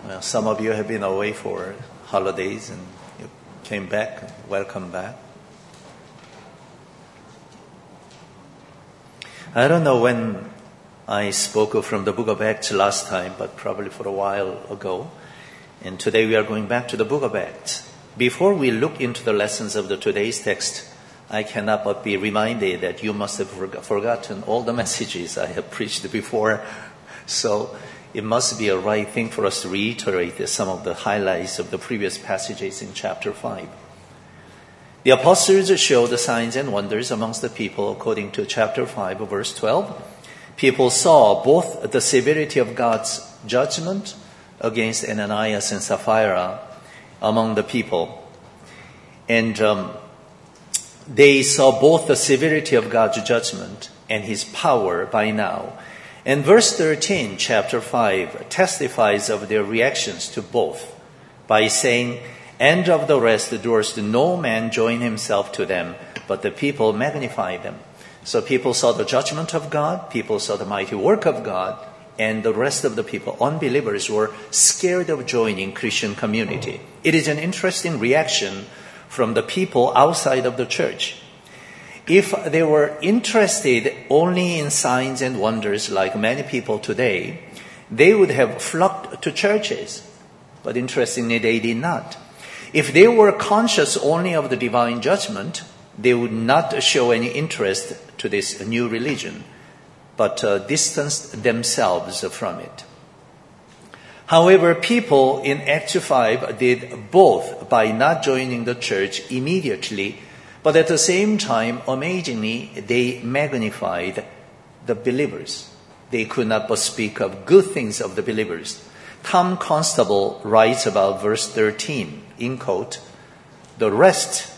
Well, some of you have been away for holidays and you came back. Welcome back. I don't know when I spoke from the book of Acts last time, but probably for a while ago. And today we are going back to the book of Acts. Before we look into the lessons of today's text, I cannot but be reminded that you must have forgotten all the messages I have preached before. So it must be a right thing for us to reiterate some of the highlights of the previous passages in chapter 5. The apostles showed the signs and wonders amongst the people according to chapter 5, verse 12. People saw both the severity of God's judgment against Ananias and Sapphira among the people. And they saw both the severity of God's judgment and his power by now. And verse 13, chapter 5, testifies of their reactions to both by saying, "And of the rest durst no man join himself to them, but the people magnify them." So people saw the judgment of God, people saw the mighty work of God, and the rest of the people, unbelievers, were scared of joining Christian community. It is an interesting reaction from the people outside of the church. If they were interested only in signs and wonders like many people today, they would have flocked to churches. But interestingly, they did not. If they were conscious only of the divine judgment, they would not show any interest to this new religion, but distanced themselves from it. However, people in Acts 5 did both by not joining the church immediately, but at the same time, amazingly, they magnified the believers. They could not but speak of good things of the believers. Tom Constable writes about verse 13, in quote, "The rest,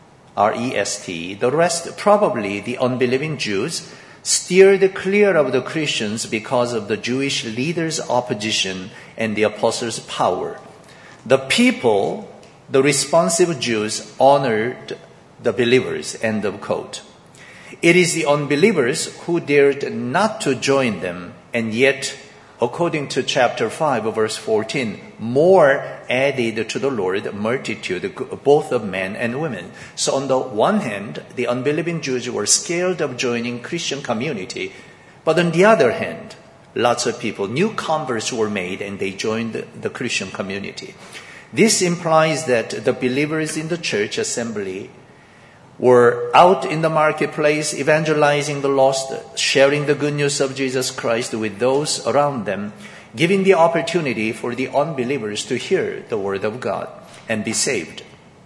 R-E-S-T, the rest, probably the unbelieving Jews, steered clear of the Christians because of the Jewish leaders' opposition and the apostles' power. The people, the responsive Jews, honored the believers," end of quote. It is the unbelievers who dared not to join them, and yet, according to chapter 5, verse 14, more added to the Lord multitude, both of men and women. So on the one hand, the unbelieving Jews were scared of joining Christian community, but on the other hand, lots of people, new converts were made and they joined the Christian community. This implies that the believers in the church assembly were out in the marketplace evangelizing the lost, sharing the good news of Jesus Christ with those around them, giving the opportunity for the unbelievers to hear the word of God and be saved.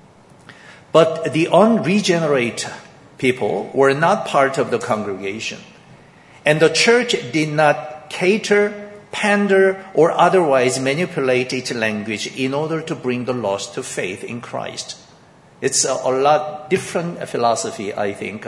But the unregenerate people were not part of the congregation, and the church did not cater, pander, or otherwise manipulate its language in order to bring the lost to faith in Christ. It's a lot different philosophy, I think,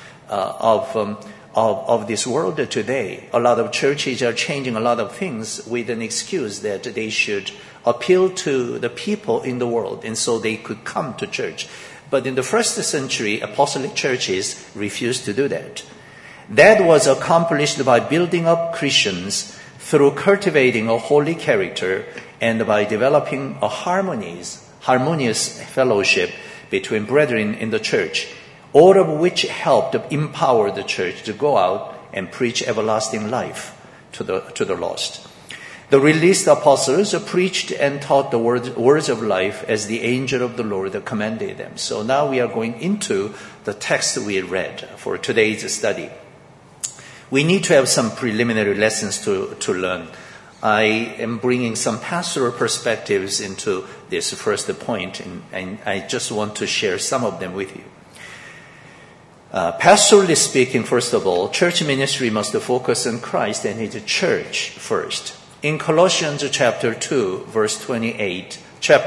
of this world today. A lot of churches are changing a lot of things with an excuse that they should appeal to the people in the world, and so they could come to church. But in the first century, apostolic churches refused to do that. That was accomplished by building up Christians through cultivating a holy character and by developing a harmonious fellowship between brethren in the church, all of which helped empower the church to go out and preach everlasting life to the lost. The released apostles preached and taught the words of life as the angel of the Lord commanded them. So now we are going into the text we read for today's study. We need to have some preliminary lessons to learn. I am bringing some pastoral perspectives into this first point, and I just want to share some of them with you. Pastorally speaking, first of all, church ministry must focus on Christ and his church first. In Colossians chapter 1, verse 28,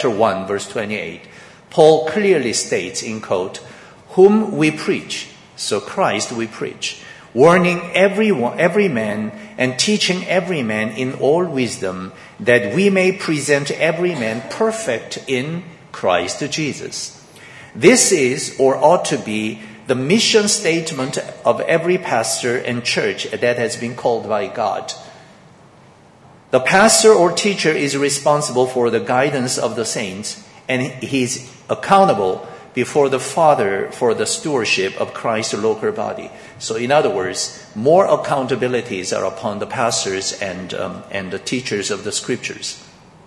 Paul clearly states, in quote, "Whom we preach," so Christ we preach, "warning every man and teaching every man in all wisdom, that we may present every man perfect in Christ Jesus." This is, or ought to be, the mission statement of every pastor and church that has been called by God. The pastor or teacher is responsible for the guidance of the saints, and he is accountable before the Father for the stewardship of Christ's local body. So in other words, more accountabilities are upon the pastors and the teachers of the scriptures.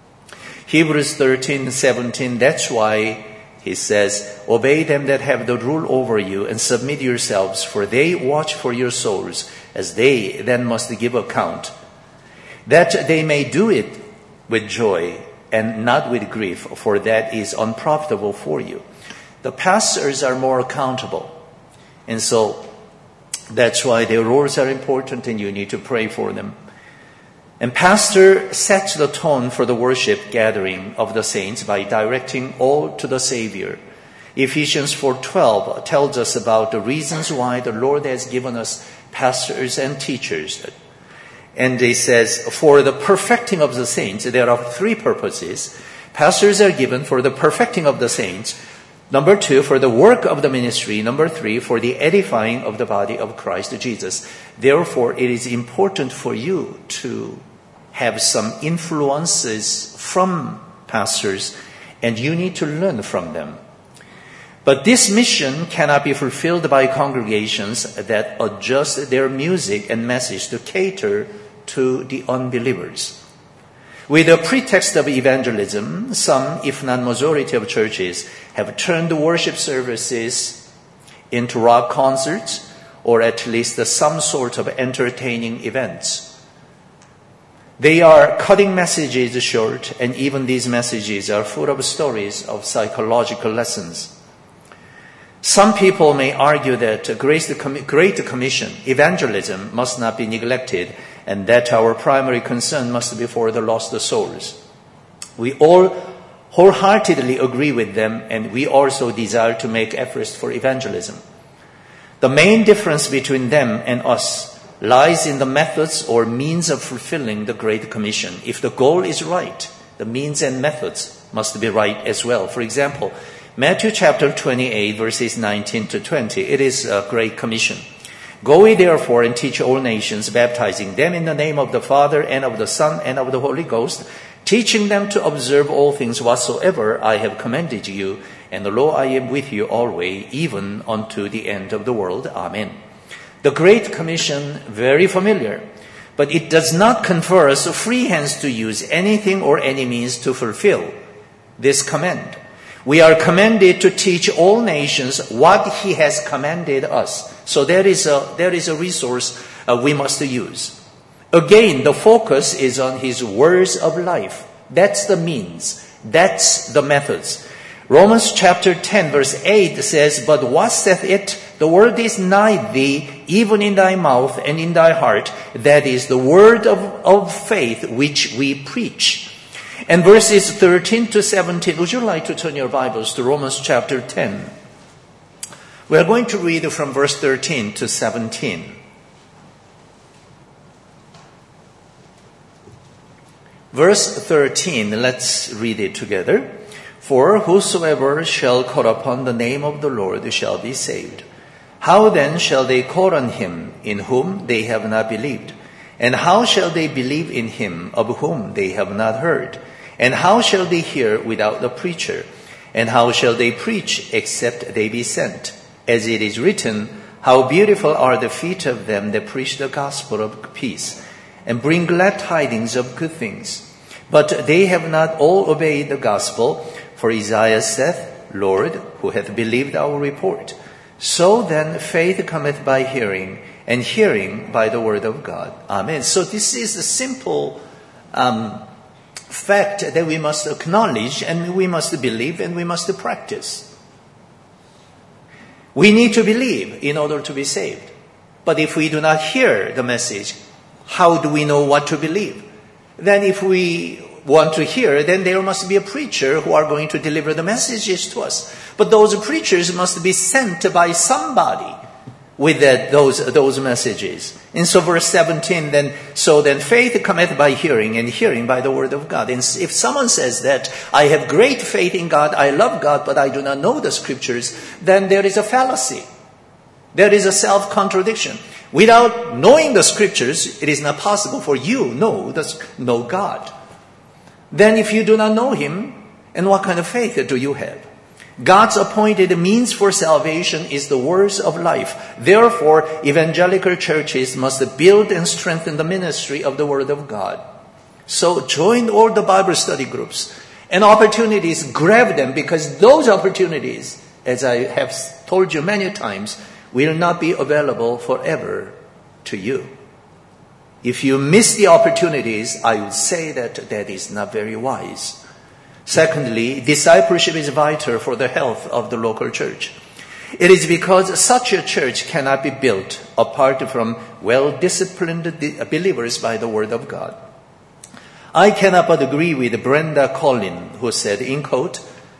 Hebrews 13:17, that's why he says, obey them that have the rule over you and submit yourselves, for they watch for your souls, as they then must give account, that they may do it with joy and not with grief, for that is unprofitable for you. The pastors are more accountable. And so that's why their roles are important and you need to pray for them. And pastor sets the tone for the worship gathering of the saints by directing all to the Savior. Ephesians 4:12 tells us about the reasons why the Lord has given us pastors and teachers. And it says, for the perfecting of the saints, there are three purposes. Pastors are given for the perfecting of the saints. Number 2, for the work of the ministry. Number 3, for the edifying of the body of Christ Jesus. Therefore, it is important for you to have some influences from pastors, and you need to learn from them. But this mission cannot be fulfilled by congregations that adjust their music and message to cater to the unbelievers. With the pretext of evangelism, some, if not majority of churches, have turned worship services into rock concerts, or at least some sort of entertaining events. They are cutting messages short, and even these messages are full of stories of psychological lessons. Some people may argue that Great Commission, evangelism, must not be neglected, and that our primary concern must be for the lost souls. We all wholeheartedly agree with them, and we also desire to make efforts for evangelism. The main difference between them and us lies in the methods or means of fulfilling the Great Commission. If the goal is right, the means and methods must be right as well. For example, Matthew chapter 28, verses 19 to 20, it is a Great Commission. Go ye therefore and teach all nations, baptizing them in the name of the Father and of the Son and of the Holy Ghost, teaching them to observe all things whatsoever I have commanded you. And lo, I am with you always, even unto the end of the world. Amen. The Great Commission, very familiar, but it does not confer us free hands to use anything or any means to fulfill this command. We are commanded to teach all nations what He has commanded us. So there is a resource we must use. Again, the focus is on His words of life. That's the means. That's the methods. Romans chapter 10 verse 8 says, but what saith it? The word is nigh thee, even in thy mouth and in thy heart. That is the word of faith which we preach. And verses 13 to 17, would you like to turn your Bibles to Romans chapter 10? We are going to read from verse 13 to 17. Verse 13, let's read it together. For whosoever shall call upon the name of the Lord shall be saved. How then shall they call on him in whom they have not believed? And how shall they believe in him of whom they have not heard? And how shall they hear without the preacher? And how shall they preach except they be sent? As it is written, how beautiful are the feet of them that preach the gospel of peace, and bring glad tidings of good things. But they have not all obeyed the gospel. For Isaiah saith, Lord, who hath believed our report? So then faith cometh by hearing, and hearing by the word of God. Amen. So this is a simple fact that we must acknowledge, and we must believe, and we must practice. We need to believe in order to be saved. But if we do not hear the message, how do we know what to believe? Then if we want to hear, then there must be a preacher who are going to deliver the messages to us. But those preachers must be sent by somebody with those messages. And so verse 17, then faith cometh by hearing, and hearing by the word of God. And if someone says that I have great faith in God, I love God, but I do not know the scriptures, then there is a fallacy. There is a self-contradiction. Without knowing the scriptures, it is not possible for you know God. Then if you do not know him, and what kind of faith do you have? God's appointed means for salvation is the words of life. Therefore, evangelical churches must build and strengthen the ministry of the Word of God. So join all the Bible study groups and opportunities, grab them, because those opportunities, as I have told you many times, will not be available forever to you. If you miss the opportunities, I would say that is not very wise. Secondly, discipleship is vital for the health of the local church. It is because such a church cannot be built apart from well-disciplined believers by the Word of God. I cannot but agree with Brenda Collin, who said, in quote,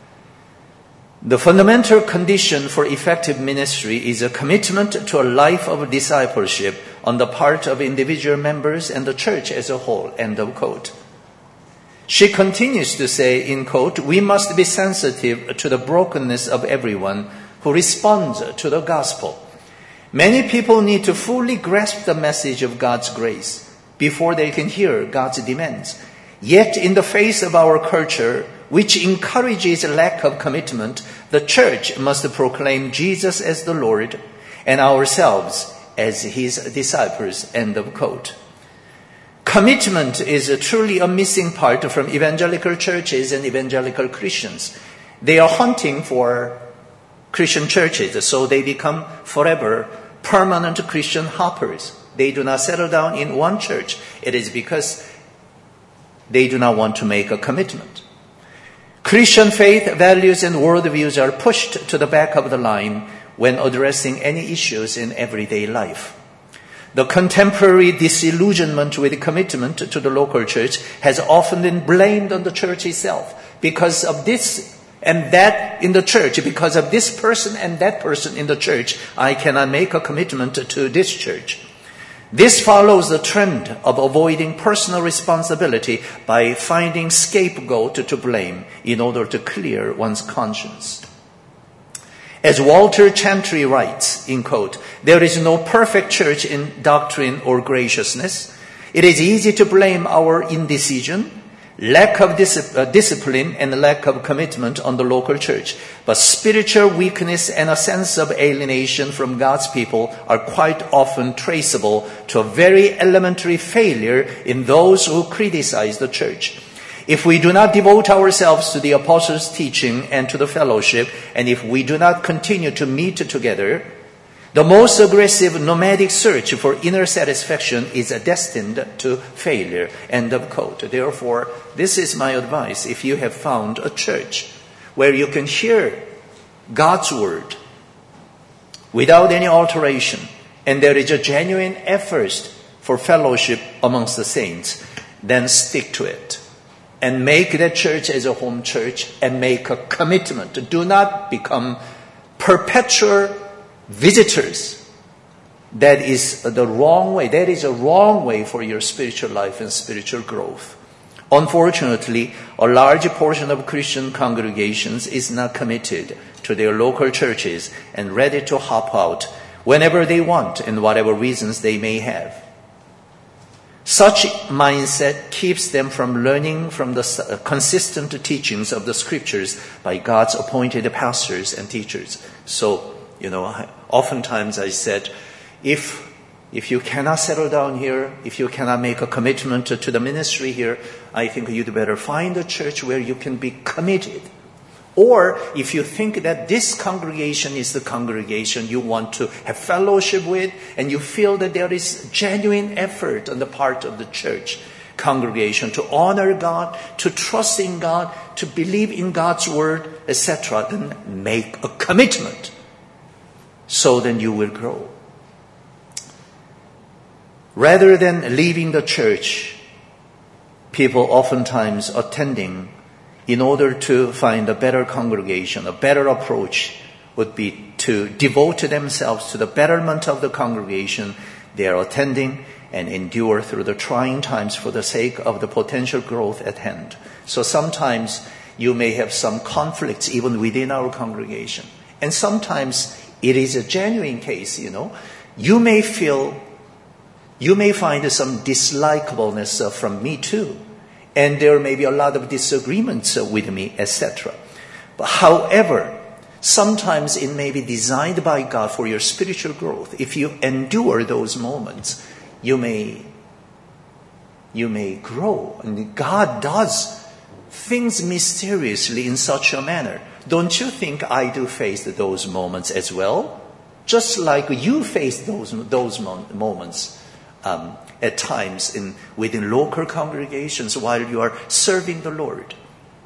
"The fundamental condition for effective ministry is a commitment to a life of discipleship on the part of individual members and the church as a whole," end of quote. She continues to say, in quote, "We must be sensitive to the brokenness of everyone who responds to the gospel. Many people need to fully grasp the message of God's grace before they can hear God's demands. Yet in the face of our culture, which encourages lack of commitment, the church must proclaim Jesus as the Lord and ourselves as his disciples," end of quote. Commitment is truly a missing part from evangelical churches and evangelical Christians. They are hunting for Christian churches, so they become forever permanent Christian hoppers. They do not settle down in one church. It is because they do not want to make a commitment. Christian faith, values, and worldviews are pushed to the back of the line when addressing any issues in everyday life. The contemporary disillusionment with commitment to the local church has often been blamed on the church itself because of this and that in the church. Because of this person and that person in the church, I cannot make a commitment to this church. This follows the trend of avoiding personal responsibility by finding scapegoat to blame in order to clear one's conscience. As Walter Chantry writes, in quote, "There is no perfect church in doctrine or graciousness. It is easy to blame our indecision, lack of discipline, and lack of commitment on the local church. But spiritual weakness and a sense of alienation from God's people are quite often traceable to a very elementary failure in those who criticize the church. If we do not devote ourselves to the apostles' teaching and to the fellowship, and if we do not continue to meet together, the most aggressive nomadic search for inner satisfaction is destined to failure," end of quote. Therefore, this is my advice. If you have found a church where you can hear God's word without any alteration, and there is a genuine effort for fellowship amongst the saints, then stick to it. And make that church as a home church and make a commitment. Do not become perpetual visitors. That is the wrong way. That is a wrong way for your spiritual life and spiritual growth. Unfortunately, a large portion of Christian congregations is not committed to their local churches and ready to hop out whenever they want and whatever reasons they may have. Such mindset keeps them from learning from the consistent teachings of the scriptures by God's appointed pastors and teachers. So, oftentimes I said, if you cannot settle down here, if you cannot make a commitment to the ministry here, I think you'd better find a church where you can be committed. Or if you think that this congregation is the congregation you want to have fellowship with, and you feel that there is genuine effort on the part of the church congregation to honor God, to trust in God, to believe in God's word, etc., then make a commitment. So then you will grow. Rather than leaving the church, people oftentimes attending in order to find a better congregation, a better approach would be to devote themselves to the betterment of the congregation they are attending and endure through the trying times for the sake of the potential growth at hand. So sometimes you may have some conflicts even within our congregation. And sometimes it is a genuine case, You may feel You may find some dislikableness from me too. And there may be a lot of disagreements with me, etc. But however, sometimes it may be designed by God for your spiritual growth. If you endure those moments, you may grow. And God does things mysteriously in such a manner. Don't you think I do face those moments as well? Just like you face those moments at times within local congregations while you are serving the Lord.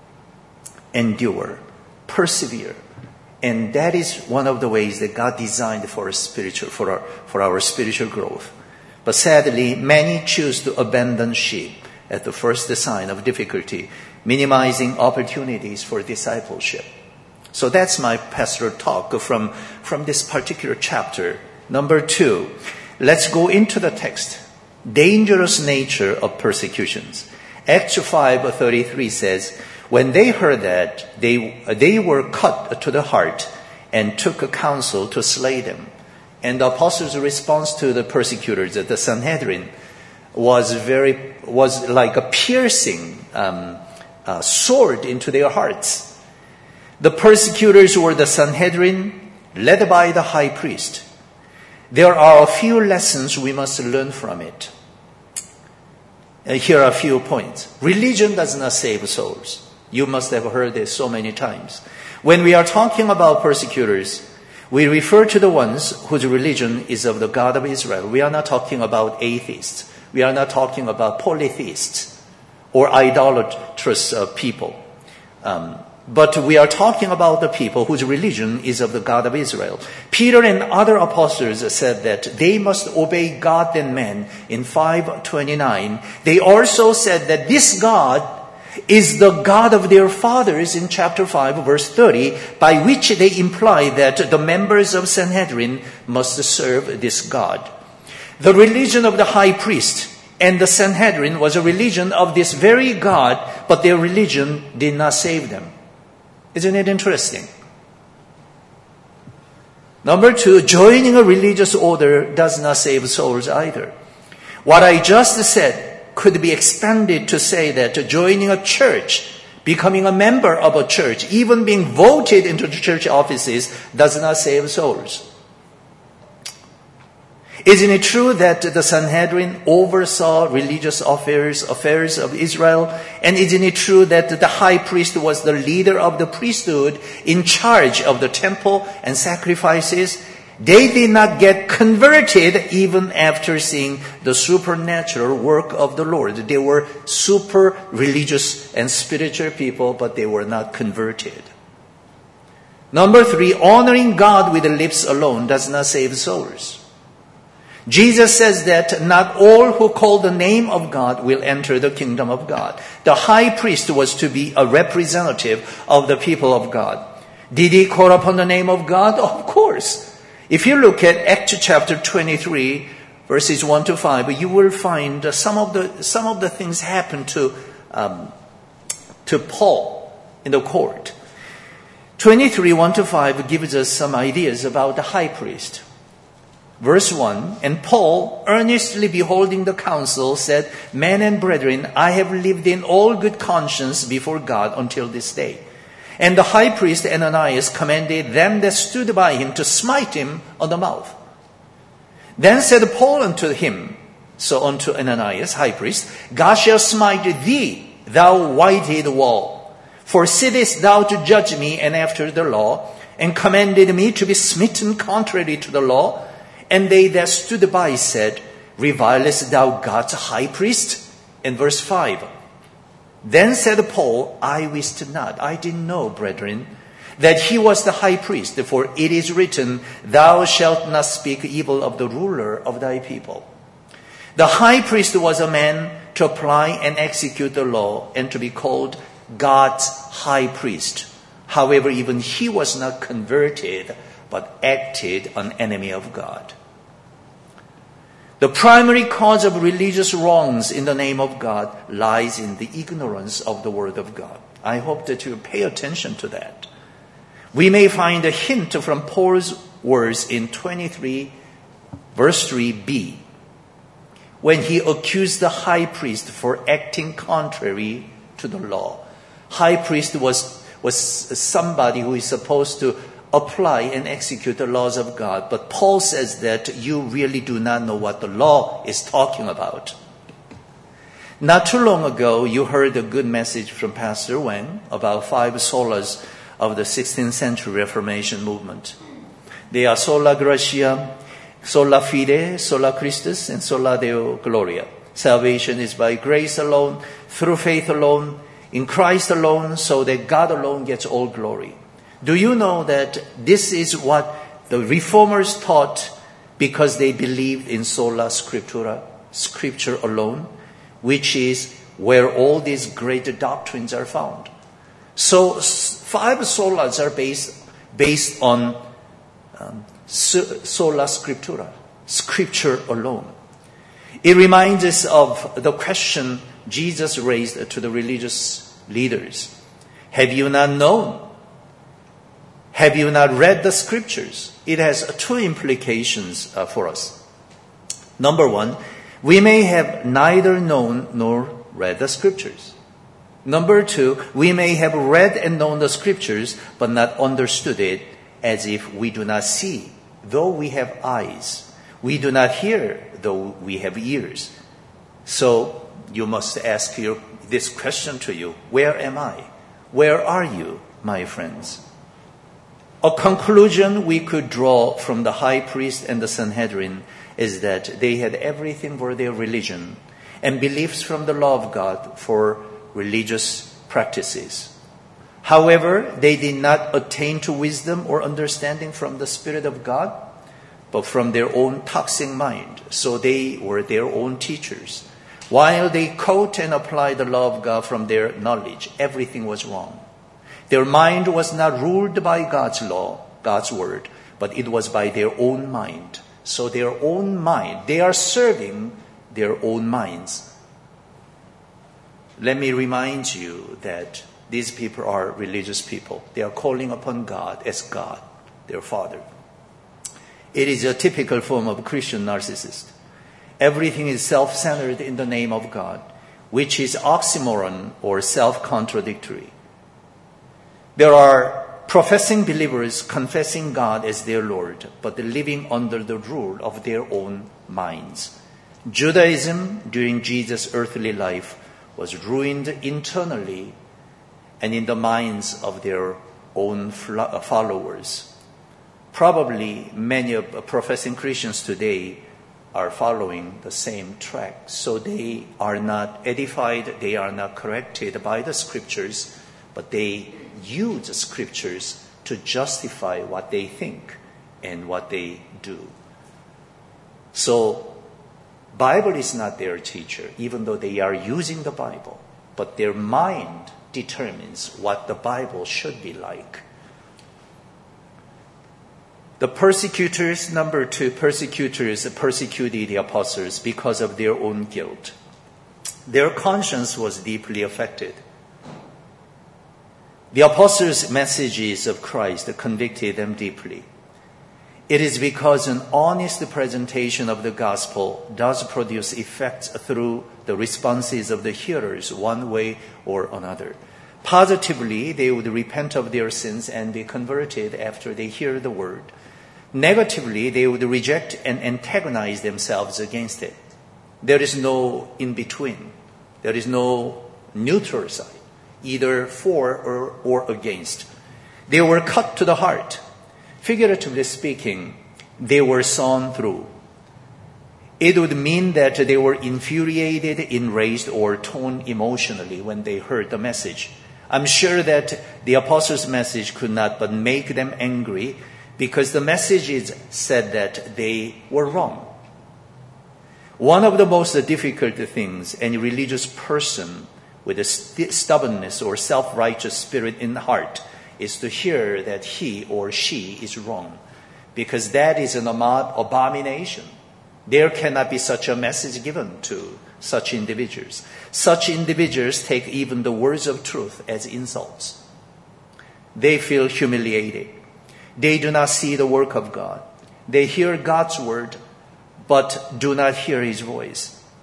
Endure, persevere. And that is one of the ways that God designed for our spiritual growth. But sadly, many choose to abandon ship at the first sign of difficulty, minimizing opportunities for discipleship. So that's my pastoral talk from this particular chapter. Number 2, let's go into the text. Dangerous nature of persecutions. Acts 5:33 says, when they heard that, they were cut to the heart and took a counsel to slay them. And the apostles' response to the persecutors at the Sanhedrin was like a piercing sword into their hearts. The persecutors were the Sanhedrin, led by the high priest. There are a few lessons we must learn from it. Here are a few points. Religion does not save souls. You must have heard this so many times. When we are talking about persecutors, we refer to the ones whose religion is of the God of Israel. We are not talking about atheists. We are not talking about polytheists or idolatrous people. But we are talking about the people whose religion is of the God of Israel. Peter and other apostles said that they must obey God and man in 5:29. They also said that this God is the God of their fathers in chapter 5, verse 30, by which they imply that the members of Sanhedrin must serve this God. The religion of the high priest and the Sanhedrin was a religion of this very God, but their religion did not save them. Isn't it interesting? Number 2, joining a religious order does not save souls either. What I just said could be expanded to say that joining a church, becoming a member of a church, even being voted into the church offices does not save souls. Isn't it true that the Sanhedrin oversaw religious affairs of Israel? And isn't it true that the high priest was the leader of the priesthood in charge of the temple and sacrifices? They did not get converted even after seeing the supernatural work of the Lord. They were super religious and spiritual people, but they were not converted. Number 3, honoring God with the lips alone does not save souls. Jesus says that not all who call the name of God will enter the kingdom of God. The high priest was to be a representative of the people of God. Did he call upon the name of God? Of course. If you look at Acts chapter 23, verses 1 to 5, you will find some of the things happen to Paul in the court. 23, 1 to 5 gives us some ideas about the high priest. Verse 1, and Paul, earnestly beholding the council, said, men and brethren, I have lived in all good conscience before God until this day. And the high priest Ananias commanded them that stood by him to smite him on the mouth. Then said Paul unto him, so unto Ananias, high priest, God shall smite thee, thou white-headed wall. For sittest thou to judge me and after the law, and commanded me to be smitten contrary to the law? And they that stood by said, revilest thou God's high priest? In verse 5, then said Paul, I wist not, I didn't know, brethren, that he was the high priest. For it is written, thou shalt not speak evil of the ruler of thy people. The high priest was a man to apply and execute the law and to be called God's high priest. However, even he was not converted, but acted an enemy of God. The primary cause of religious wrongs in the name of God lies in the ignorance of the Word of God. I hope that you pay attention to that. We may find a hint from Paul's words in 23, verse 3b. when he accused the high priest for acting contrary to the law. High priest was somebody who is supposed to apply and execute the laws of God. But Paul says that you really do not know what the law is talking about. Not too long ago, you heard a good message from Pastor Wang about 5 solas of the 16th century Reformation movement. They are sola gratia, sola fide, sola Christus, and sola Deo gloria. Salvation is by grace alone, through faith alone, in Christ alone, so that God alone gets all glory. Do you know that this is what the Reformers taught because they believed in sola scriptura, scripture alone, which is where all these great doctrines are found. So 5 solas are based on sola scriptura, scripture alone. It reminds us of the question Jesus raised to the religious leaders. Have you not known? Have you not read the scriptures? It has 2 implications for us. Number 1, we may have neither known nor read the scriptures. Number 2, we may have read and known the scriptures, but not understood it, as if we do not see, though we have eyes. We do not hear, though we have ears. So you must ask this question to you. Where am I? Where are you, my friends? A conclusion we could draw from the high priest and the Sanhedrin is that they had everything for their religion and beliefs from the law of God for religious practices. However, they did not attain to wisdom or understanding from the Spirit of God, but from their own toxic mind. So they were their own teachers. While they quote and apply the law of God from their knowledge, everything was wrong. Their mind was not ruled by God's law, God's word, but it was by their own mind. So their own mind, they are serving their own minds. Let me remind you that these people are religious people. They are calling upon God as God, their Father. It is a typical form of Christian narcissist. Everything is self-centered in the name of God, which is oxymoron or self-contradictory. There are professing believers confessing God as their Lord, but living under the rule of their own minds. Judaism during Jesus' earthly life was ruined internally and in the minds of their own followers. Probably many of professing Christians today are following the same track. So they are not edified, they are not corrected by the scriptures, but they use the scriptures to justify what they think and what they do. So Bible is not their teacher, even though they are using the Bible, but their mind determines what the Bible should be like. The persecutors, number 2, persecutors persecuted the apostles because of their own guilt. Their conscience was deeply affected. The apostles' messages of Christ convicted them deeply. It is because an honest presentation of the gospel does produce effects through the responses of the hearers one way or another. Positively, they would repent of their sins and be converted after they hear the word. Negatively, they would reject and antagonize themselves against it. There is no in-between. There is no neutral side, either for or against. They were cut to the heart. Figuratively speaking, they were sawn through. It would mean that they were infuriated, enraged, or torn emotionally when they heard the message. I'm sure that the apostles' message could not but make them angry because the messages said that they were wrong. One of the most difficult things any religious person with a stubbornness or self-righteous spirit in the heart is to hear that he or she is wrong, because that is an abomination. There cannot be such a message given to such individuals. Such individuals take even the words of truth as insults. They feel humiliated. They do not see the work of God. They hear God's word, but do not hear his voice.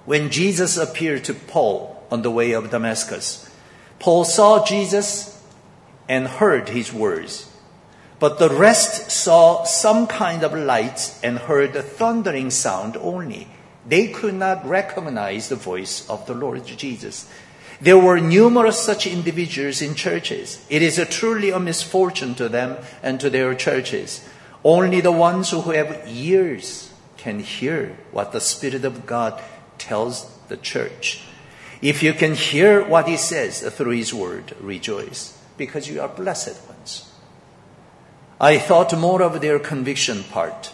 when Jesus appeared to Paul on the way of Damascus. Paul saw Jesus and heard his words, but the rest saw some kind of lights and heard a thundering sound only. They could not recognize the voice of the Lord Jesus. There were numerous such individuals in churches. It is truly a misfortune to them and to their churches. Only the ones who have ears can hear what the Spirit of God tells the church. If you can hear what he says through his word, rejoice, because you are blessed ones. I thought more of their conviction part.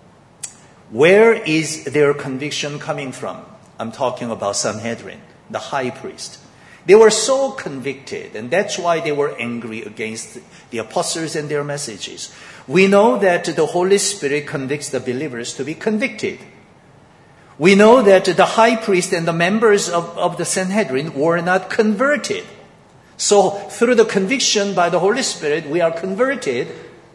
Where is their conviction coming from? I'm talking about Sanhedrin, the high priest. They were so convicted, and that's why they were angry against the apostles and their messages. We know that the Holy Spirit convicts the believers to be convicted. We know that the high priest and the members of the Sanhedrin were not converted. So through the conviction by the Holy Spirit, we are converted.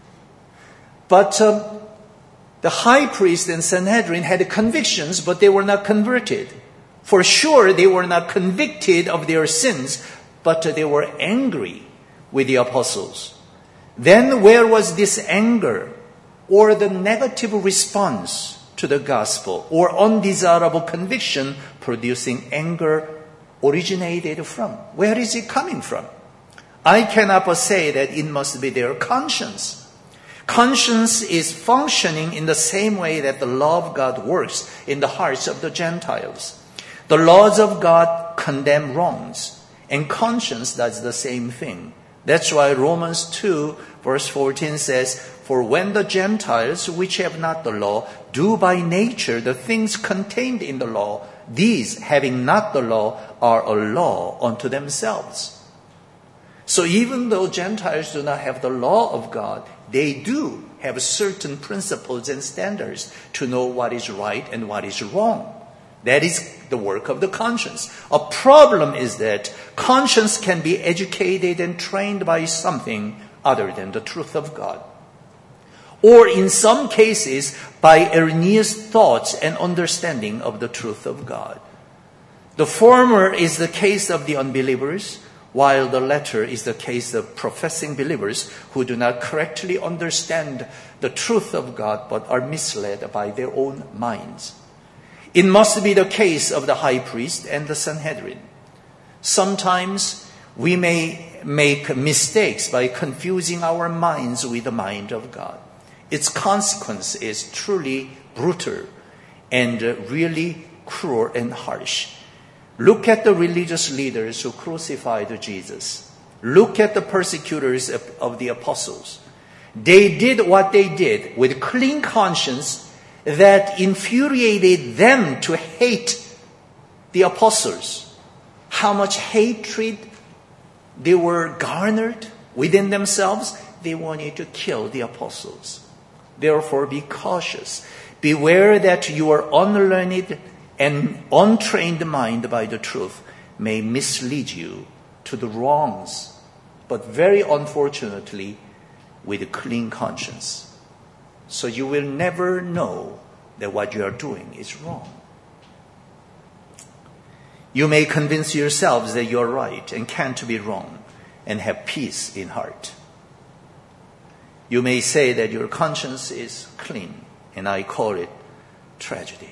But the high priest and Sanhedrin had convictions, but they were not converted. For sure, they were not convicted of their sins, but they were angry with the apostles. Then where was this anger or the negative response to the gospel or undesirable conviction producing anger originated from? Where is it coming from? I cannot but say that it must be their conscience. Conscience is functioning in the same way that the law of God works in the hearts of the Gentiles. The laws of God condemn wrongs, and conscience does the same thing. That's why Romans 2 verse 14 says, "For when the Gentiles, which have not the law, do by nature the things contained in the law, these, having not the law, are a law unto themselves." So even though Gentiles do not have the law of God, they do have certain principles and standards to know what is right and what is wrong. That is the work of the conscience. A problem is that conscience can be educated and trained by something other than the truth of God. Or in some cases, by erroneous thoughts and understanding of the truth of God. The former is the case of the unbelievers, while the latter is the case of professing believers who do not correctly understand the truth of God but are misled by their own minds. It must be the case of the high priest and the Sanhedrin. Sometimes we may make mistakes by confusing our minds with the mind of God. Its consequence is truly brutal and really cruel and harsh. Look at the religious leaders who crucified Jesus. Look at the persecutors of the apostles. They did what they did with clean conscience that infuriated them to hate the apostles. How much hatred they were garnered within themselves. They wanted to kill the apostles. Therefore, be cautious. Beware that your unlearned and untrained mind by the truth may mislead you to the wrongs, but very unfortunately, with a clean conscience. So you will never know that what you are doing is wrong. You may convince yourselves that you are right and can't be wrong and have peace in heart. You may say that your conscience is clean, and I call it tragedy.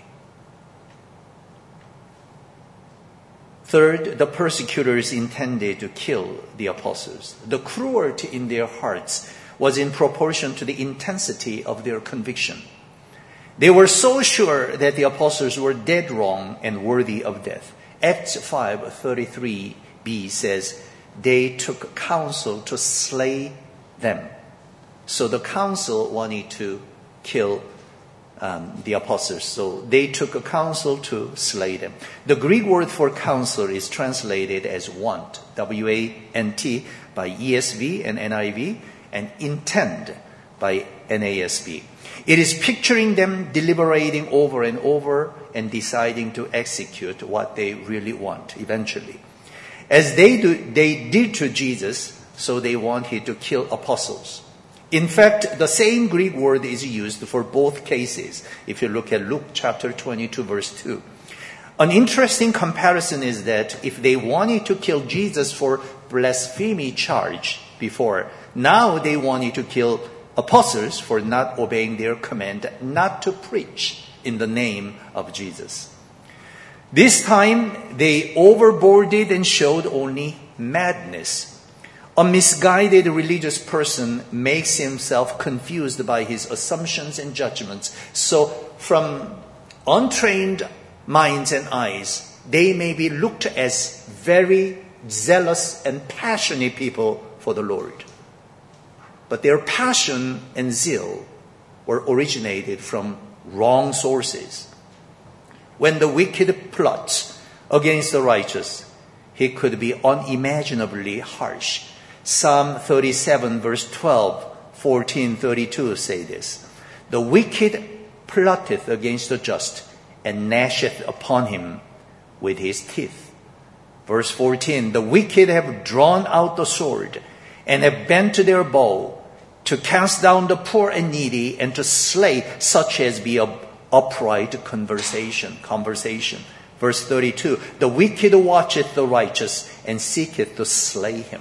Third, the persecutors intended to kill the apostles. The cruelty in their hearts was in proportion to the intensity of their conviction. They were so sure that the apostles were dead wrong and worthy of death. Acts 5:33b says, they took counsel to slay them. So the council wanted to kill the apostles. So they took a counsel to slay them. The Greek word for counsel is translated as want, W-A-N-T, by ESV and NIV, and intend by NASB. It is picturing them deliberating over and over and deciding to execute what they really want eventually. As they did to Jesus, so they wanted to kill apostles. In fact, the same Greek word is used for both cases. If you look at Luke chapter 22, verse 2. An interesting comparison is that if they wanted to kill Jesus for blasphemy charge before, now they wanted to kill apostles for not obeying their command not to preach in the name of Jesus. This time, they overboarded and showed only madness. A misguided religious person makes himself confused by his assumptions and judgments. So, from untrained minds and eyes, they may be looked as very zealous and passionate people for the Lord. But their passion and zeal were originated from wrong sources. When the wicked plots against the righteous, he could be unimaginably harsh. Psalm 37 verse 12, 14, 32 say this. The wicked plotteth against the just and gnasheth upon him with his teeth. Verse 14, the wicked have drawn out the sword and have bent their bow to cast down the poor and needy and to slay such as be of upright conversation. Verse 32, the wicked watcheth the righteous and seeketh to slay him.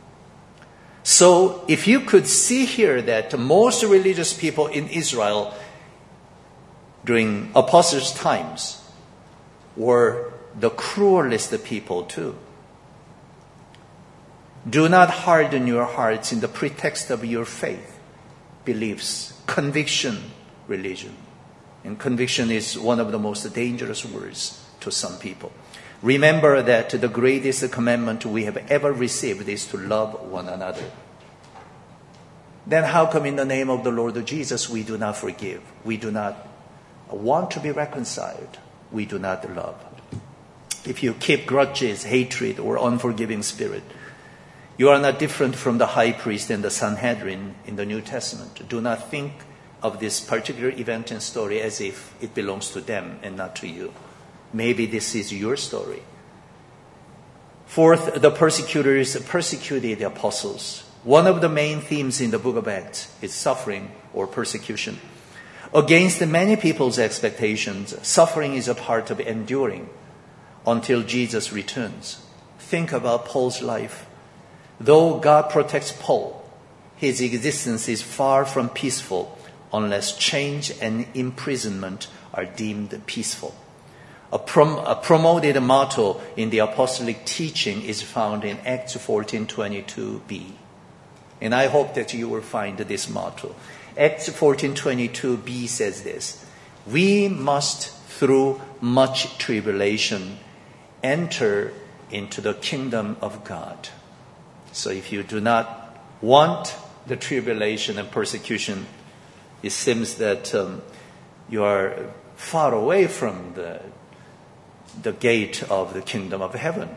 So if you could see here that most religious people in Israel during apostles' times were the cruelest people too. Do not harden your hearts in the pretext of your faith, beliefs, conviction, religion. And conviction is one of the most dangerous words to some people. Remember that the greatest commandment we have ever received is to love one another. Then how come in the name of the Lord Jesus we do not forgive? We do not want to be reconciled. We do not love. If you keep grudges, hatred, or unforgiving spirit, you are not different from the high priest and the Sanhedrin in the New Testament. Do not think of this particular event and story as if it belongs to them and not to you. Maybe this is your story. Fourth, the persecutors persecuted the apostles. One of the main themes in the book of Acts is suffering or persecution. Against many people's expectations, suffering is a part of enduring until Jesus returns. Think about Paul's life. Though God protects Paul, his existence is far from peaceful unless change and imprisonment are deemed peaceful. A promoted motto in the apostolic teaching is found in Acts 14:22b. And I hope that you will find this motto. Acts 14:22b says this: we must, through much tribulation, enter into the kingdom of God. So if you do not want the tribulation and persecution, it seems that you are far away from the gate of the kingdom of heaven.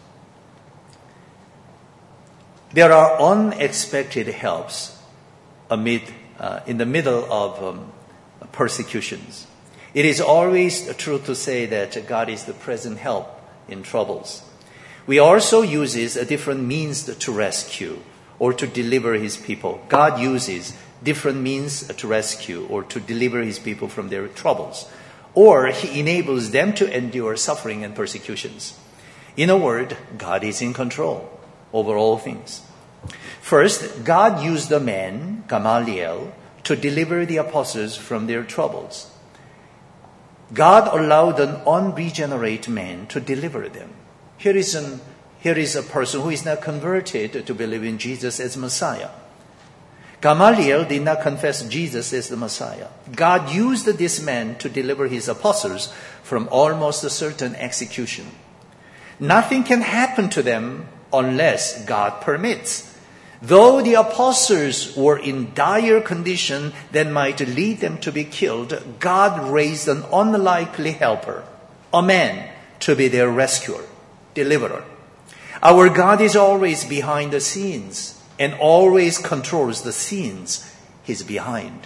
There are unexpected helps in the middle of persecutions. It is always true to say that God is the present help in troubles. We also uses a different means to rescue or to deliver his people. God uses different means to rescue or to deliver his people from their troubles. Or he enables them to endure suffering and persecutions. In a word, God is in control over all things. First, God used a man, Gamaliel, to deliver the apostles from their troubles. God allowed an unregenerate man to deliver them. Here is a person who is not converted to believe in Jesus as Messiah. Gamaliel did not confess Jesus as the Messiah. God used this man to deliver his apostles from almost a certain execution. Nothing can happen to them unless God permits. Though the apostles were in dire condition that might lead them to be killed, God raised an unlikely helper, a man, to be their rescuer, deliverer. Our God is always behind the scenes and always controls the scenes he's behind.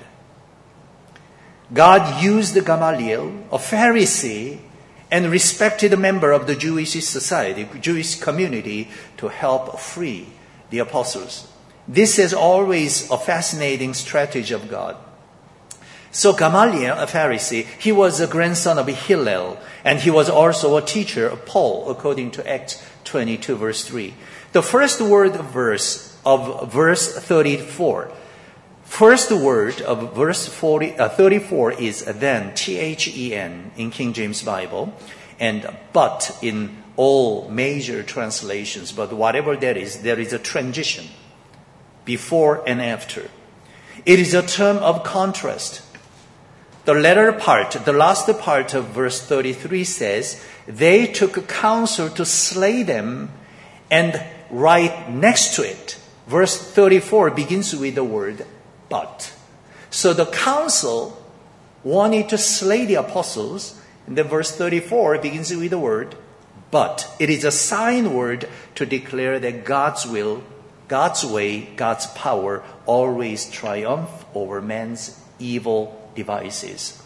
God used Gamaliel, a Pharisee, and respected member of the Jewish society, Jewish community, to help free the apostles. This is always a fascinating strategy of God. So Gamaliel, a Pharisee, he was a grandson of Hillel, and he was also a teacher of Paul, according to Acts 22, verse 3. The first word of verse 34. First word of verse 34 is then, T-H-E-N in King James Bible, and but in all major translations. But whatever that is, there is a transition before and after. It is a term of contrast. The latter part, the last part of verse 33 says, they took counsel to slay them, and right next to it, verse 34 begins with the word but. So the council wanted to slay the apostles, and then verse 34 begins with the word but. It is a sign word to declare that God's will, God's way, God's power always triumph over man's evil devices.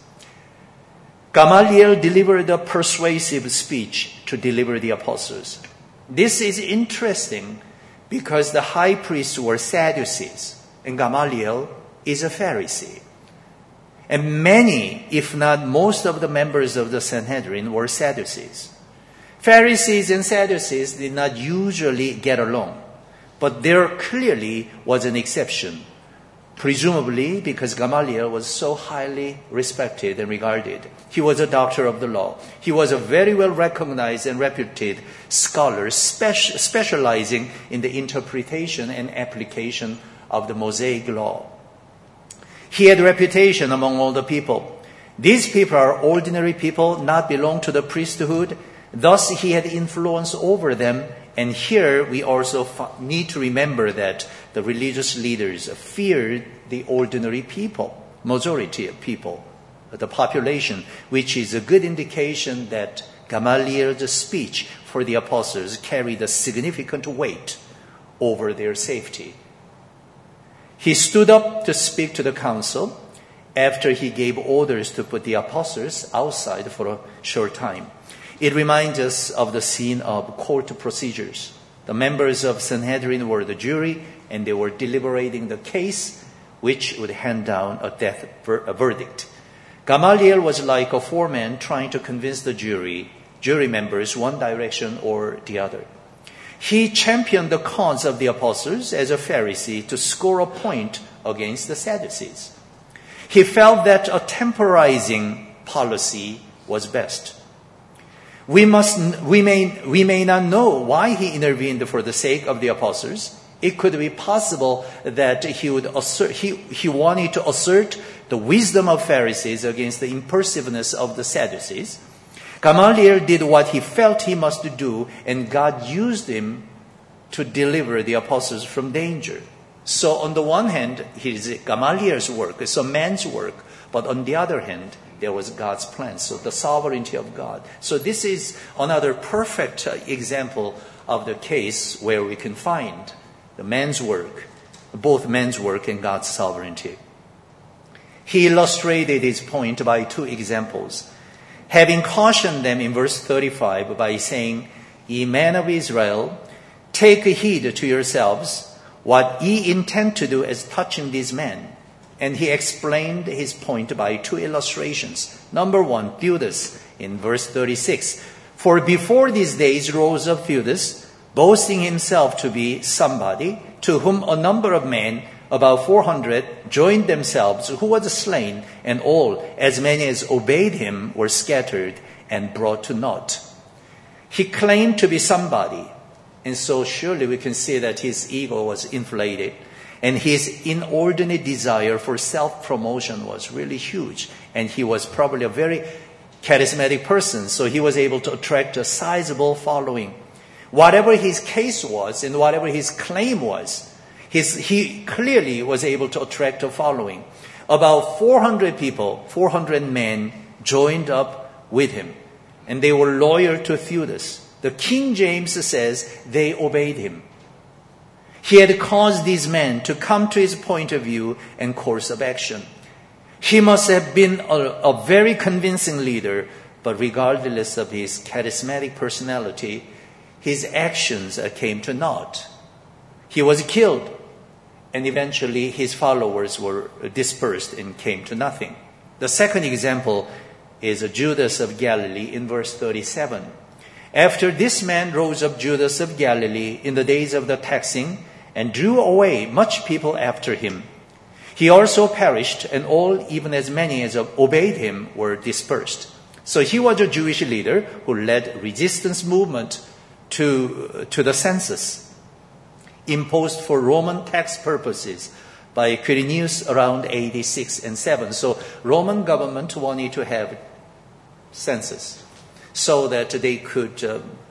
Gamaliel delivered a persuasive speech to deliver the apostles. This is interesting because the high priests were Sadducees and Gamaliel is a Pharisee. And many, if not most of the members of the Sanhedrin were Sadducees. Pharisees and Sadducees did not usually get along, but there clearly was an exception. Presumably because Gamaliel was so highly respected and regarded. He was a doctor of the law. He was a very well recognized and reputed scholar specializing in the interpretation and application of the Mosaic law. He had a reputation among all the people. These people are ordinary people, not belong to the priesthood. Thus he had influence over them. And here we also need to remember that the religious leaders feared the ordinary people, majority of people, the population, which is a good indication that Gamaliel's speech for the apostles carried a significant weight over their safety. He stood up to speak to the council after he gave orders to put the apostles outside for a short time. It reminds us of the scene of court procedures. The members of Sanhedrin were the jury, and they were deliberating the case, which would hand down a death verdict. Gamaliel was like a foreman trying to convince the jury members one direction or the other. He championed the cause of the apostles as a Pharisee to score a point against the Sadducees. He felt that a temporizing policy was best. We may not know why he intervened for the sake of the apostles. It could be possible that he wanted to assert the wisdom of Pharisees against the impulsiveness of the Sadducees. Gamaliel did what he felt he must do, and God used him to deliver the apostles from danger. So on the one hand, it is Gamaliel's work, it's a man's work, but on the other hand, there was God's plan, so the sovereignty of God. So this is another perfect example of the case where we can find the man's work, both man's work and God's sovereignty. He illustrated his point by two examples, having cautioned them in verse 35 by saying, "Ye men of Israel, take heed to yourselves what ye intend to do as touching these men." And he explained his point by two illustrations. Number one, Theudas in verse 36. "For before these days rose up Theudas, boasting himself to be somebody, to whom a number of men, about 400, joined themselves, who was slain, and all, as many as obeyed him, were scattered and brought to naught." He claimed to be somebody, and so surely we can see that his ego was inflated. And his inordinate desire for self-promotion was really huge. And he was probably a very charismatic person, so he was able to attract a sizable following. Whatever his case was and whatever his claim was, he clearly was able to attract a following. About 400 people, 400 men joined up with him. And they were loyal to Theudas. The King James says they obeyed him. He had caused these men to come to his point of view and course of action. He must have been a very convincing leader, but regardless of his charismatic personality, his actions came to naught. He was killed, and eventually his followers were dispersed and came to nothing. The second example is Judas of Galilee in verse 37. After this man rose up Judas of Galilee in the days of the taxing and drew away much people after him. He also perished, and all, even as many as obeyed him, were dispersed. So he was a Jewish leader who led resistance movement to the census imposed for Roman tax purposes by Quirinius around AD 6 and 7. So Roman government wanted to have census so that they could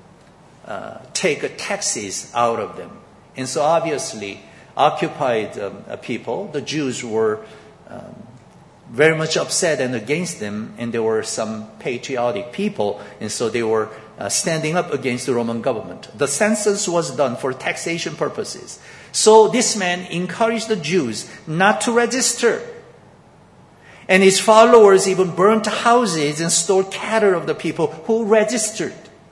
take taxes out of them. And so obviously occupied people, the Jews were very much upset and against them, and there were some patriotic people, and so they were standing up against the Roman government. The census was done for taxation purposes. So this man encouraged the Jews not to register. And his followers even burnt houses and stole cattle of the people who registered.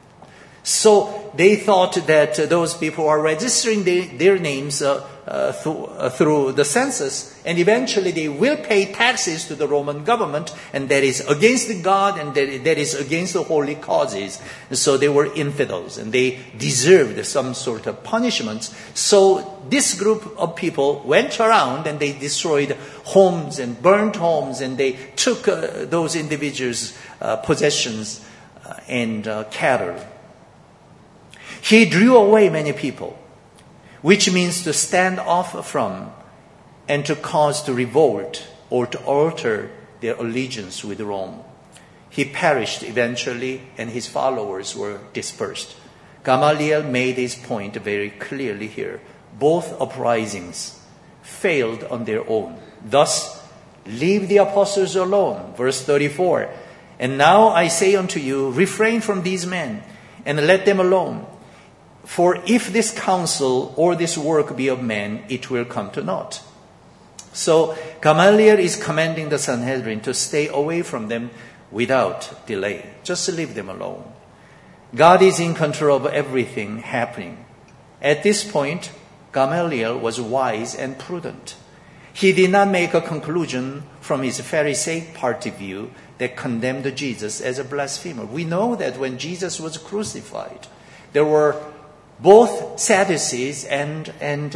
So they thought that those people are registering their names through the census, and eventually they will pay taxes to the Roman government, and that is against God, and that is against the holy causes. So they were infidels, and they deserved some sort of punishments. So this group of people went around and they destroyed homes and burned homes, and they took those individuals' possessions and cattle. He drew away many people, which means to stand off from and to cause to revolt or to alter their allegiance with Rome. He perished eventually, and his followers were dispersed. Gamaliel made his point very clearly here. Both uprisings failed on their own. Thus, leave the apostles alone. Verse 34. And now I say unto you, refrain from these men, and let them alone. For if this counsel or this work be of man, it will come to naught. So Gamaliel is commanding the Sanhedrin to stay away from them without delay. Just leave them alone. God is in control of everything happening. At this point, Gamaliel was wise and prudent. He did not make a conclusion from his Pharisaic party view that condemned Jesus as a blasphemer. We know that when Jesus was crucified, there were both Sadducees and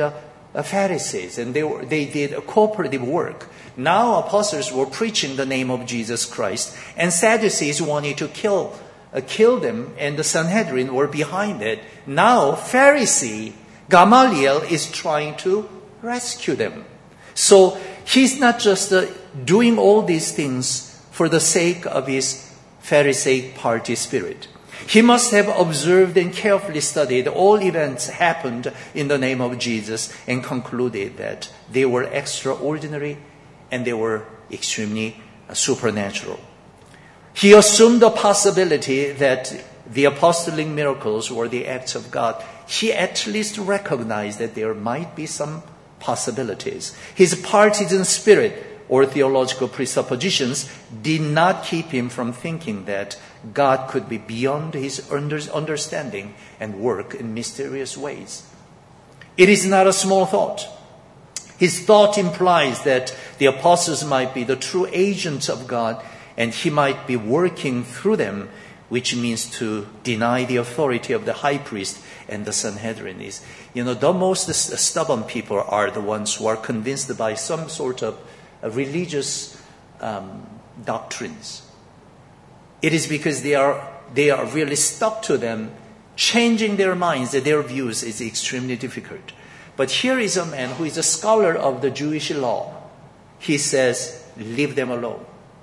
Pharisees, and they did a cooperative work. Now apostles were preaching the name of Jesus Christ, and Sadducees wanted to kill them, and the Sanhedrin were behind it. Now Pharisee Gamaliel is trying to rescue them. So he's not just doing all these things for the sake of his Pharisaic party spirit. He must have observed and carefully studied all events happened in the name of Jesus and concluded that they were extraordinary and they were extremely supernatural. He assumed the possibility that the apostolic miracles were the acts of God. He at least recognized that there might be some possibilities. His partisan spirit or theological presuppositions did not keep him from thinking that God could be beyond his understanding and work in mysterious ways. It is not a small thought. His thought implies that the apostles might be the true agents of God, and he might be working through them, which means to deny the authority of the high priest and the Sanhedrin. The most stubborn people are the ones who are convinced by some sort of religious doctrines. It is because they are really stuck to them. Changing their minds, their views is extremely difficult. But here is a man who is a scholar of the Jewish law. He says, leave them alone.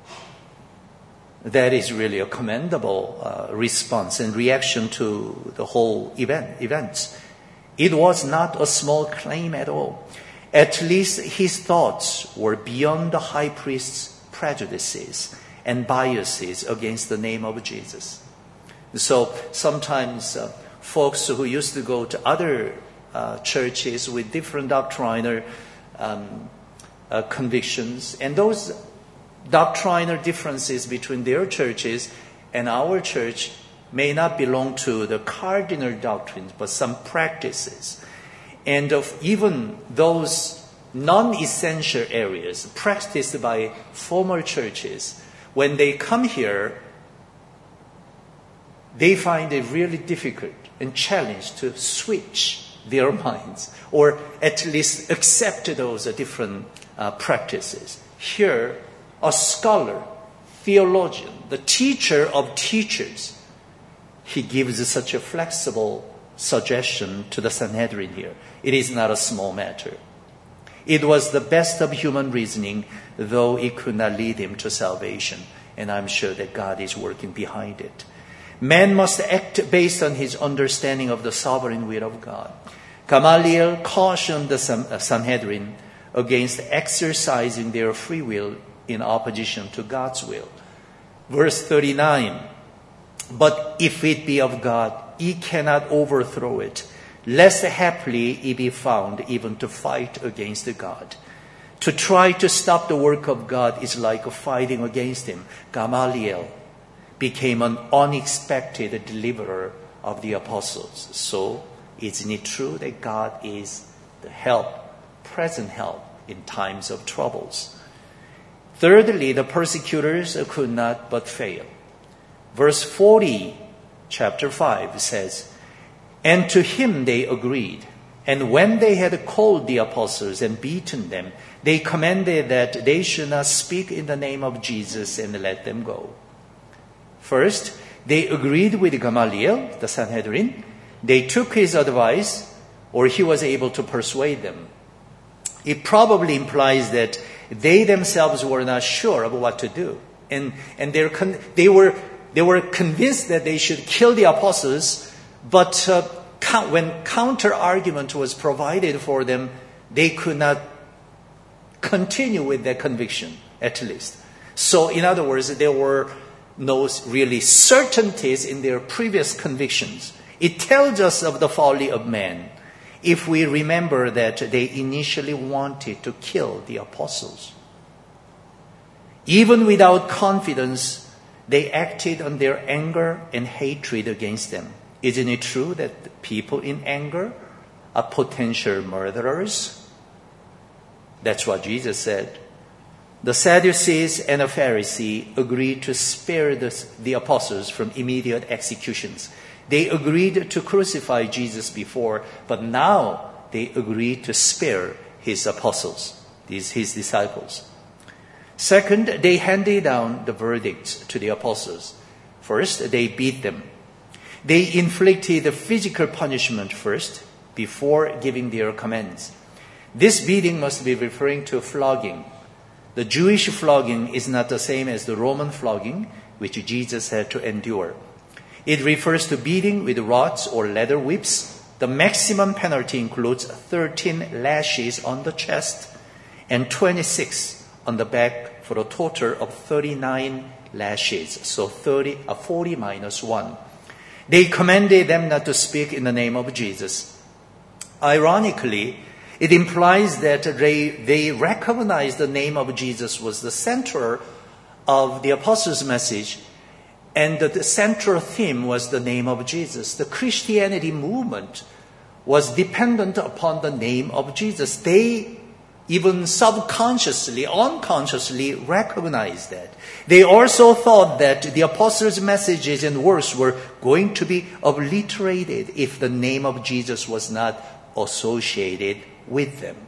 That is really a commendable response and reaction to the whole events. It was not a small claim at all. At least his thoughts were beyond the high priest's prejudices and biases against the name of Jesus. So sometimes folks who used to go to other churches with different doctrinal convictions, and those doctrinal differences between their churches and our church may not belong to the cardinal doctrines, but some practices. And of even those non-essential areas practiced by former churches, when they come here, they find it really difficult and challenged to switch their minds, or at least accept those different practices. Here, a scholar, theologian, the teacher of teachers, he gives such a flexible suggestion to the Sanhedrin here. It is not a small matter. It was the best of human reasoning, though it could not lead him to salvation. And I'm sure that God is working behind it. Man must act based on his understanding of the sovereign will of God. Gamaliel cautioned the Sanhedrin against exercising their free will in opposition to God's will. Verse 39, but if it be of God, ye cannot overthrow it, lest haply ye be found even to fight against God. To try to stop the work of God is like fighting against him. Gamaliel became an unexpected deliverer of the apostles. So, isn't it true that God is the help, present help in times of troubles? Thirdly, the persecutors could not but fail. Verse 40, chapter 5 says, and to him they agreed. And when they had called the apostles and beaten them, they commanded that they should not speak in the name of Jesus and let them go. First, they agreed with Gamaliel, the Sanhedrin. They took his advice, or he was able to persuade them. It probably implies that they themselves were not sure of what to do. And they were convinced that they should kill the apostles, but when counter-argument was provided for them, they could not continue with their conviction, at least. So, in other words, there were no really certainties in their previous convictions. It tells us of the folly of man if we remember that they initially wanted to kill the apostles. Even without confidence, they acted on their anger and hatred against them. Isn't it true that people in anger are potential murderers? That's what Jesus said. The Sadducees and the Pharisees agreed to spare the apostles from immediate executions. They agreed to crucify Jesus before, but now they agreed to spare his apostles, his disciples. Second, they handed down the verdicts to the apostles. First, they beat them. They inflicted physical punishment first, before giving their commands. This beating must be referring to flogging. The Jewish flogging is not the same as the Roman flogging, which Jesus had to endure. It refers to beating with rods or leather whips. The maximum penalty includes 13 lashes on the chest and 26 on the back for a total of 39 lashes. So 40 minus 1. They commanded them not to speak in the name of Jesus. Ironically, it implies that they recognized the name of Jesus was the center of the apostles' message, and the central theme was the name of Jesus. The Christianity movement was dependent upon the name of Jesus. They even subconsciously, unconsciously recognized that. They also thought that the apostles' messages and works were going to be obliterated if the name of Jesus was not associated with them.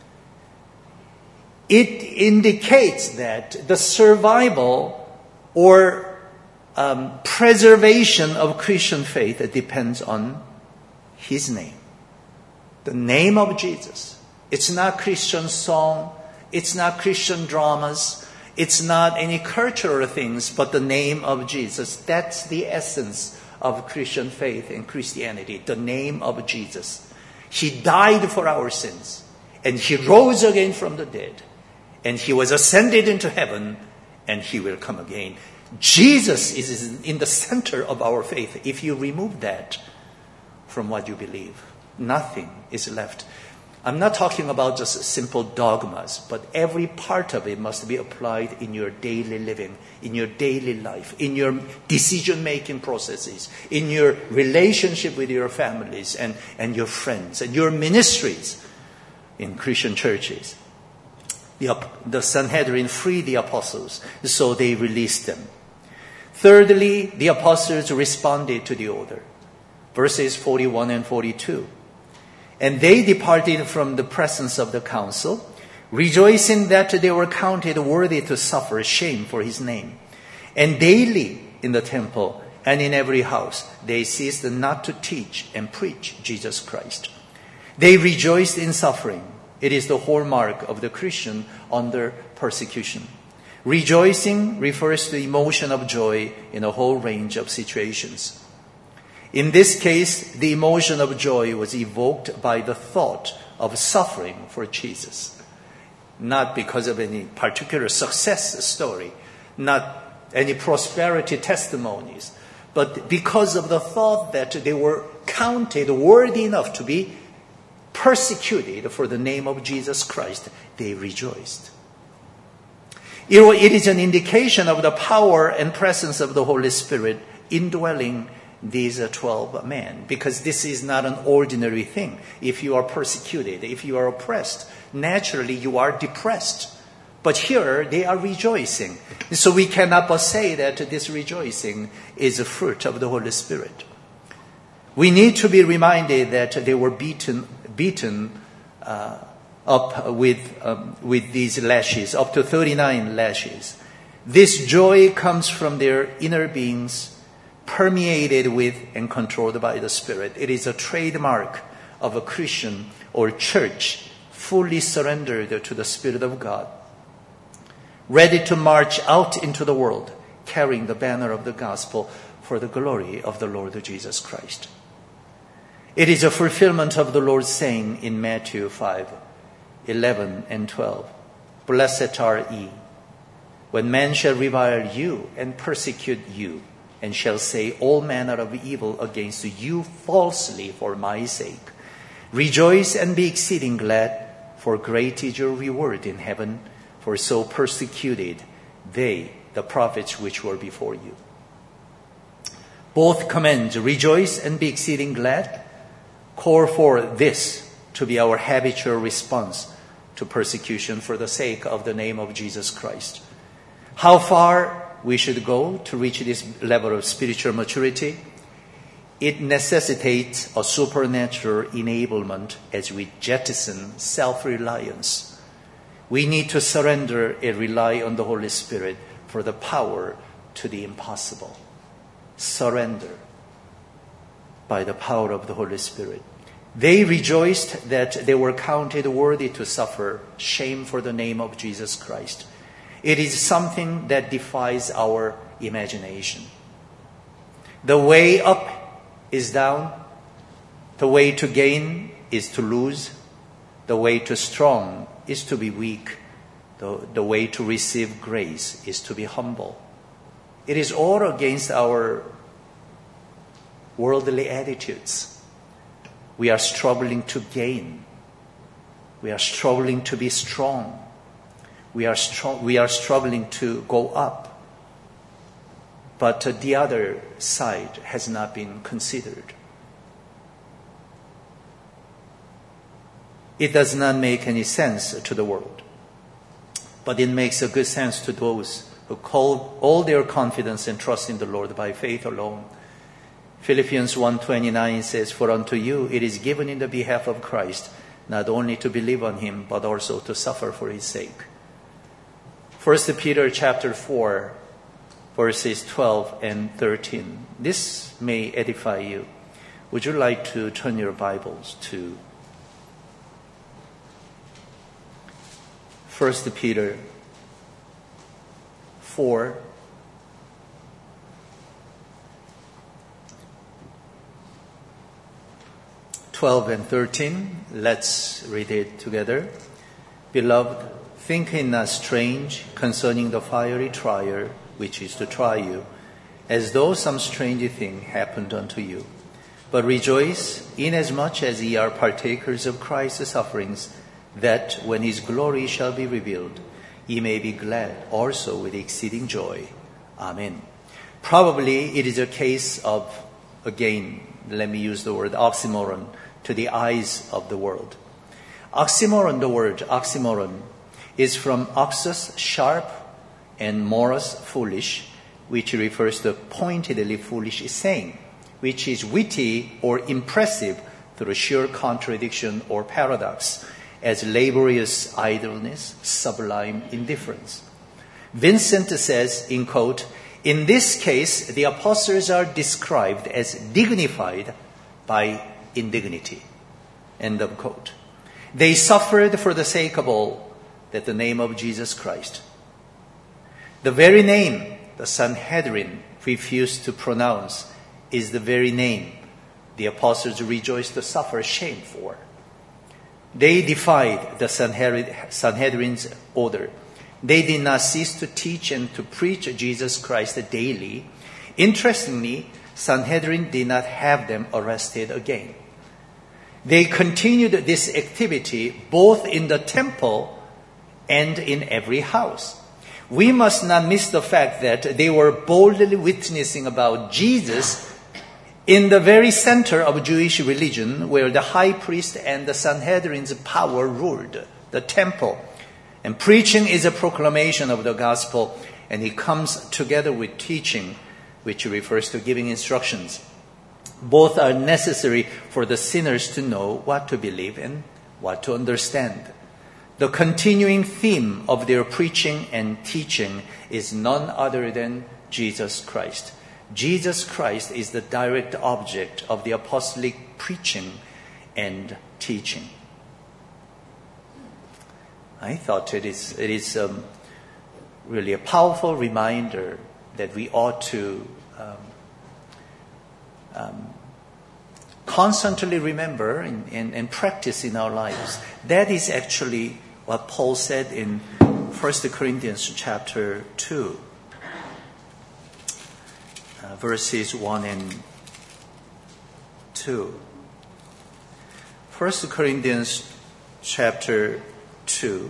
It indicates that the survival or preservation of Christian faith depends on his name. The name of Jesus. It's not Christian song. It's not Christian dramas. It's not any cultural things, but the name of Jesus. That's the essence of Christian faith and Christianity. The name of Jesus. He died for our sins. And he rose again from the dead. And he was ascended into heaven. And he will come again. Jesus is in the center of our faith. If you remove that from what you believe, nothing is left. I'm not talking about just simple dogmas, but every part of it must be applied in your daily living, in your daily life, in your decision-making processes, in your relationship with your families and your friends, and your ministries in Christian churches. The Sanhedrin freed the apostles, so they released them. Thirdly, the apostles responded to the order. Verses 41 and 42. And they departed from the presence of the council, rejoicing that they were counted worthy to suffer shame for his name. And daily in the temple and in every house, they ceased not to teach and preach Jesus Christ. They rejoiced in suffering. It is the hallmark of the Christian under persecution. Rejoicing refers to emotion of joy in a whole range of situations. In this case, the emotion of joy was evoked by the thought of suffering for Jesus. Not because of any particular success story, not any prosperity testimonies, but because of the thought that they were counted worthy enough to be persecuted for the name of Jesus Christ. They rejoiced. It is an indication of the power and presence of the Holy Spirit indwelling these 12 men, because this is not an ordinary thing. If you are persecuted, if you are oppressed, naturally you are depressed. But here they are rejoicing. So we cannot but say that this rejoicing is a fruit of the Holy Spirit. We need to be reminded that they were beaten up with these lashes, up to 39 lashes. This joy comes from their inner beings, permeated with and controlled by the Spirit. It is a trademark of a Christian or church fully surrendered to the Spirit of God, ready to march out into the world, carrying the banner of the gospel for the glory of the Lord Jesus Christ. It is a fulfillment of the Lord's saying in Matthew 5:11 and 12. Blessed are ye, when men shall revile you and persecute you, and shall say all manner of evil against you falsely for my sake. Rejoice and be exceeding glad, for great is your reward in heaven, for so persecuted they, the prophets which were before you. Both commands, rejoice and be exceeding glad, call for this to be our habitual response to persecution for the sake of the name of Jesus Christ. How far we should go to reach this level of spiritual maturity? It necessitates a supernatural enablement as we jettison self-reliance. We need to surrender and rely on the Holy Spirit for the power to the impossible. Surrender by the power of the Holy Spirit. They rejoiced that they were counted worthy to suffer shame for the name of Jesus Christ. It is something that defies our imagination. The way up is down. The way to gain is to lose. The way to strong is to be weak. The way to receive grace is to be humble. It is all against our worldly attitudes. We are struggling to gain. We are struggling to be strong. We are struggling to go up. But the other side has not been considered. It does not make any sense to the world. But it makes a good sense to those who call all their confidence and trust in the Lord by faith alone. Philippians 1:29 says, for unto you it is given in the behalf of Christ, not only to believe on him, but also to suffer for his sake. 1 Peter chapter 4, verses 12 and 13. This may edify you. Would you like to turn your Bibles to 1 Peter 4, 12 and 13. Let's read it together. Beloved, think it not strange concerning the fiery trial which is to try you, as though some strange thing happened unto you. But rejoice, inasmuch as ye are partakers of Christ's sufferings, that when his glory shall be revealed, ye may be glad also with exceeding joy. Amen. Probably it is a case of, again, let me use the word oxymoron, to the eyes of the world. The word oxymoron, is from oxus, sharp, and morus, foolish, which refers to pointedly foolish saying, which is witty or impressive through sheer contradiction or paradox, as laborious idleness, sublime indifference. Vincent says, in quote, "In this case, the apostles are described as dignified by indignity." End of quote. They suffered for the sake of all, that the name of Jesus Christ. The very name the Sanhedrin refused to pronounce is the very name the apostles rejoiced to suffer shame for. They defied the Sanhedrin's order. They did not cease to teach and to preach Jesus Christ daily. Interestingly, Sanhedrin did not have them arrested again. They continued this activity both in the temple and in every house. We must not miss the fact that they were boldly witnessing about Jesus in the very center of Jewish religion, where the high priest and the Sanhedrin's power ruled, the temple. And preaching is a proclamation of the gospel, and it comes together with teaching, which refers to giving instructions. Both are necessary for the sinners to know what to believe and what to understand. The continuing theme of their preaching and teaching is none other than Jesus Christ. Jesus Christ is the direct object of the apostolic preaching and teaching. I thought it is really a powerful reminder that we ought to constantly remember and practice in our lives. That is actually what Paul said in 1 Corinthians chapter 2. Verses 1 and 2. 1 Corinthians chapter 2.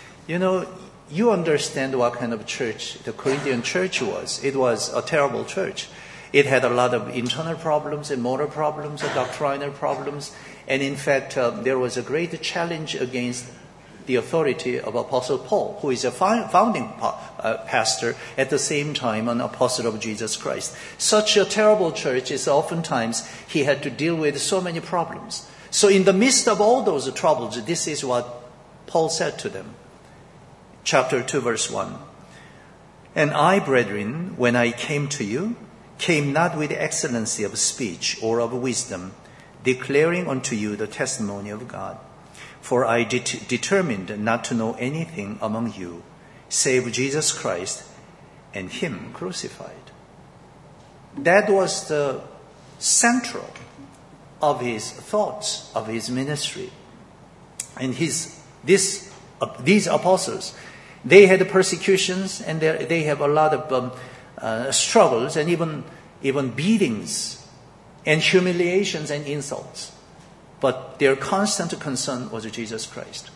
You understand what kind of church the Corinthian church was. It was a terrible church. It had a lot of internal problems and moral problems, doctrinal problems. And in fact, there was a great challenge against the authority of Apostle Paul, who is a founding pastor, at the same time an apostle of Jesus Christ. Such a terrible church is oftentimes he had to deal with so many problems. So in the midst of all those troubles, this is what Paul said to them. Chapter 2, verse 1. "And I, brethren, when I came to you, came not with excellency of speech or of wisdom, declaring unto you the testimony of God. For I determined not to know anything among you, save Jesus Christ and Him crucified." That was the central of his thoughts, of his ministry. And these apostles, they had persecutions, and they have a lot of struggles, and even beatings and humiliations and insults. But their constant concern was Jesus Christ.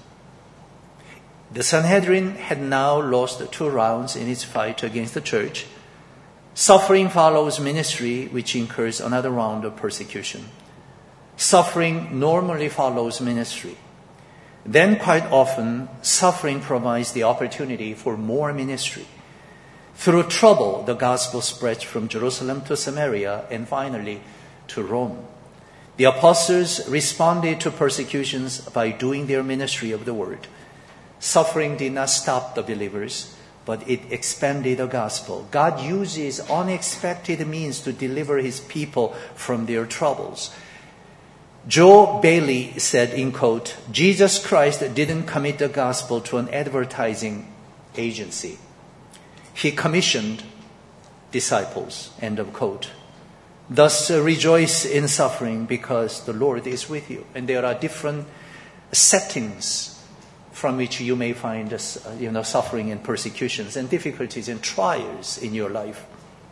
The Sanhedrin had now lost 2 rounds in its fight against the church. Suffering follows ministry, which incurs another round of persecution. Suffering normally follows ministry. Then quite often, suffering provides the opportunity for more ministry. Through trouble, the gospel spreads from Jerusalem to Samaria and finally to Rome. The apostles responded to persecutions by doing their ministry of the word. Suffering did not stop the believers, but it expanded the gospel. God uses unexpected means to deliver His people from their troubles. Joe Bailey said, in quote, "Jesus Christ didn't commit the gospel to an advertising agency. He commissioned disciples," end of quote. "Thus rejoice in suffering, because the Lord is with you." And there are different settings from which you may find suffering and persecutions and difficulties and trials in your life.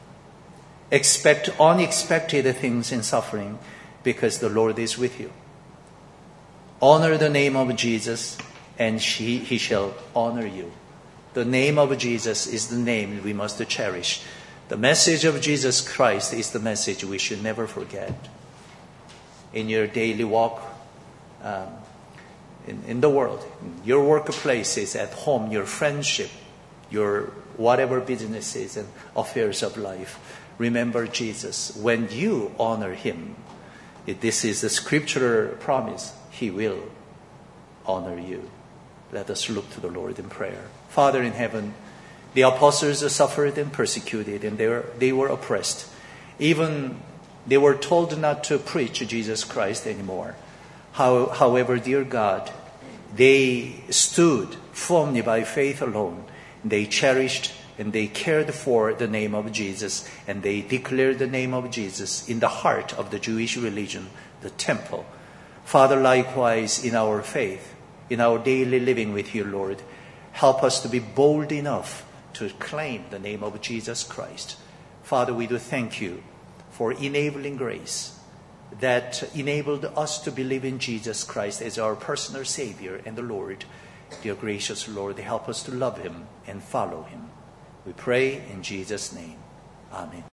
Expect unexpected things in suffering, because the Lord is with you. Honor the name of Jesus, and He shall honor you. The name of Jesus is the name we must cherish. The message of Jesus Christ is the message we should never forget. In your daily walk, in the world, your workplaces, at home, your friendship, your whatever businesses and affairs of life, remember Jesus. When you honor him, this is the scriptural promise, he will honor you. Let us look to the Lord in prayer. Father in heaven, the apostles suffered and persecuted, and they were oppressed. Even they were told not to preach Jesus Christ anymore. However, dear God, they stood firmly by faith alone. They cherished and they cared for the name of Jesus, and they declared the name of Jesus in the heart of the Jewish religion, the temple. Father, likewise in our faith, in our daily living with you, Lord, help us to be bold enough to claim the name of Jesus Christ. Father, we do thank you for enabling grace that enabled us to believe in Jesus Christ as our personal Savior and the Lord. Dear gracious Lord, help us to love him and follow him. We pray in Jesus' name. Amen.